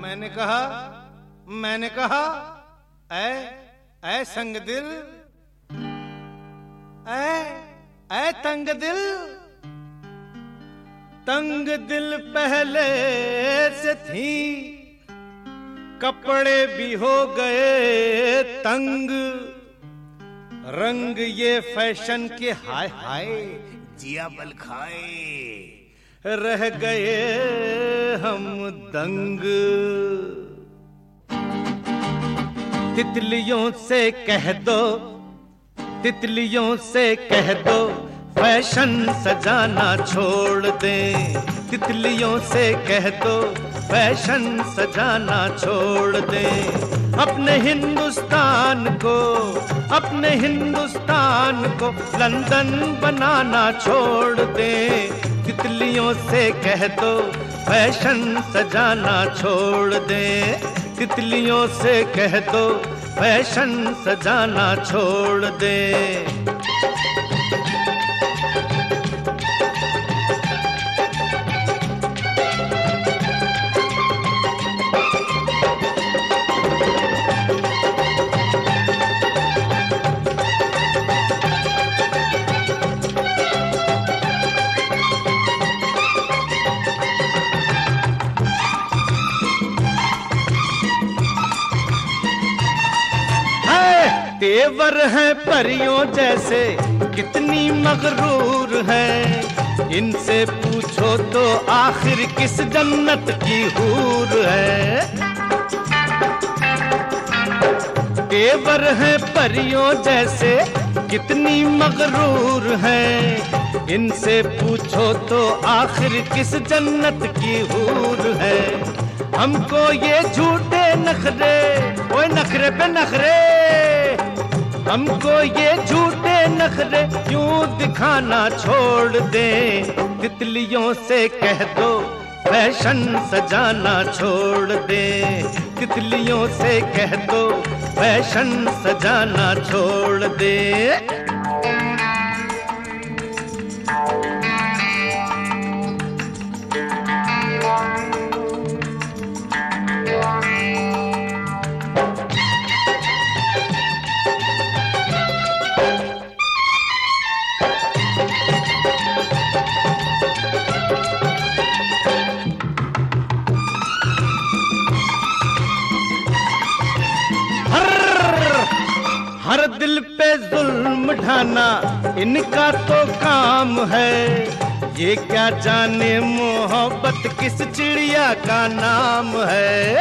मैंने कहा ऐ संग दिल, ऐ तंग दिल, तंग दिल पहले से थी, कपड़े भी हो गए तंग, रंग ये फैशन के हाय हाय जिया बल खाए, रह गए हम दंग। तितलियों से कह दो, तितलियों से कह दो, फैशन सजाना छोड़ दें। तितलियों से कह दो, फैशन सजाना छोड़ दें। अपने हिंदुस्तान को, अपने हिंदुस्तान को लंदन बनाना छोड़ दें। तितलियों से कह दो, फैशन सजाना छोड़ दें। तितलियों से कह दो, फैशन सजाना छोड़ दें। तेवर है परियों जैसे, कितनी मगरूर है। इनसे पूछो तो आखिर किस जन्नत की हूर है। तेवर है परियों जैसे, कितनी मगरूर है। इनसे पूछो तो आखिर किस जन्नत की हूर है। हमको ये झूठे नखरे, ओए नखरे पे नखरे, हमको ये झूठे नखरे क्यों दिखाना छोड़ दे। तितलियों से कह दो, फैशन सजाना छोड़ दे। तितलियों से कह दो, फैशन सजाना छोड़ दे। हर दिल पे जुल्म ढाना इनका तो काम है। ये क्या जाने मोहब्बत किस चिड़िया का नाम है।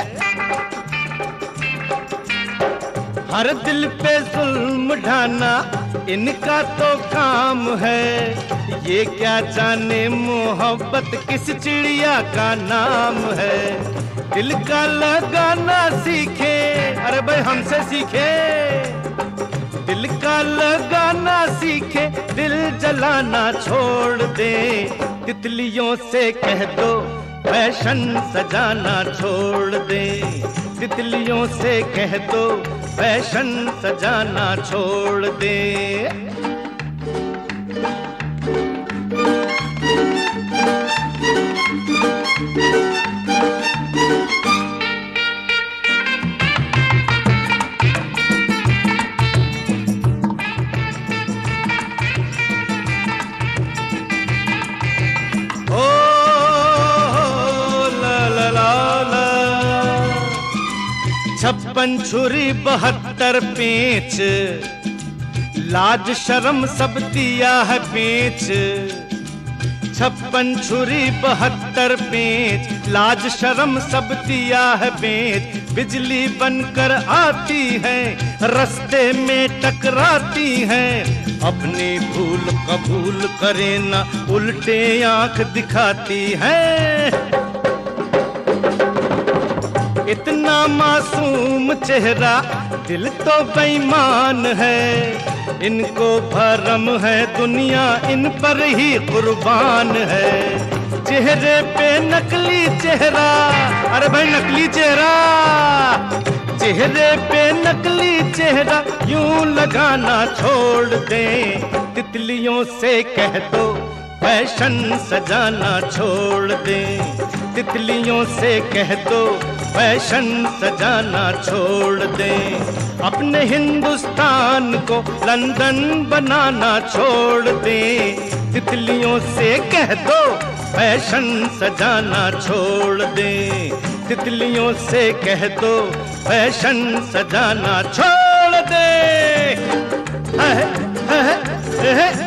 हर दिल पे जुल्म ढाना इनका तो काम है। ये क्या जाने मोहब्बत किस चिड़िया का नाम है। दिल का लगाना सीखे, अरे भाई हमसे सीखे। दिल का लगाना सीखे, दिल जलाना छोड़ दे। तितलियों से कह दो, फैशन सजाना छोड़ दे। तितलियों से कह दो, फैशन सजाना छोड़ दे। छप्पन छुरी 72 पेंच, लाज शर्म सब दिया है पेंच। 56 छुरी 72 पेंच, लाज शर्म सब दिया है पेंच। बिजली बनकर आती है, रास्ते में टकराती है। अपनी भूल कबूल करे ना, उल्टे आंख दिखाती है। इतना मासूम चेहरा, दिल तो बेईमान है। इनको भरम है दुनिया, इन पर ही कुर्बान है। चेहरे पे नकली चेहरा, अरे भाई नकली चेहरा। चेहरे पे नकली चेहरा यूं लगाना छोड़ दे। तितलियों से कह दो, फैशन सजाना छोड़ दे। तितलियों से कह दो, फैशन सजाना छोड़ दें। अपने हिंदुस्तान को लंदन बनाना छोड़ दें। तितलियों से कह दो फैशन सजाना छोड़ दें। तितलियों से कह दो फैशन सजाना छोड़ दें।